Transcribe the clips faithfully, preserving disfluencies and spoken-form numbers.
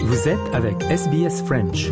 Vous êtes avec S B S French.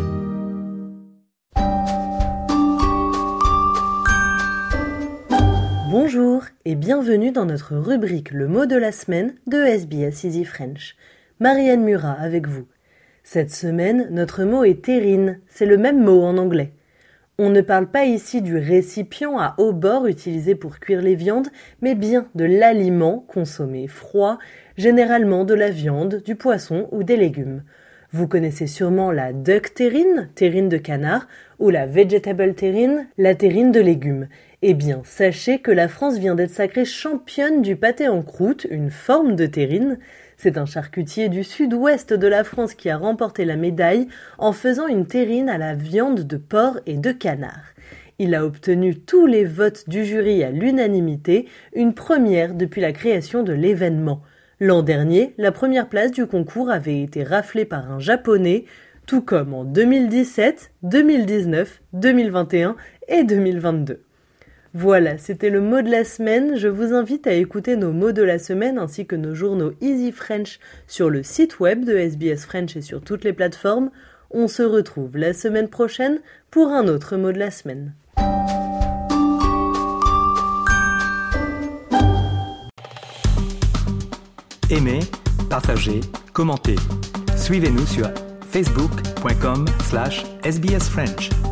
Bonjour et bienvenue dans notre rubrique Le mot de la semaine de S B S Easy French. Marianne Murat avec vous. Cette semaine, notre mot est terrine, c'est le même mot en anglais. On ne parle pas ici du récipient à haut bord utilisé pour cuire les viandes, mais bien de l'aliment consommé froid, généralement de la viande, du poisson ou des légumes. Vous connaissez sûrement la duck terrine, terrine de canard, ou la vegetable terrine, la terrine de légumes. Eh bien, sachez que la France vient d'être sacrée championne du pâté en croûte, une forme de terrine. C'est un charcutier du sud-ouest de la France qui a remporté la médaille en faisant une terrine à la viande de porc et de canard. Il a obtenu tous les votes du jury à l'unanimité, une première depuis la création de l'événement. L'an dernier, la première place du concours avait été raflée par un Japonais, tout comme en deux mille dix-sept, deux mille dix-neuf, deux mille vingt et un et deux mille vingt-deux. Voilà, c'était le mot de la semaine. Je vous invite à écouter nos mots de la semaine ainsi que nos journaux Easy French sur le site web de S B S French et sur toutes les plateformes. On se retrouve la semaine prochaine pour un autre mot de la semaine. Aimez, partagez, commentez. Suivez-nous sur facebook point com slash S B S French.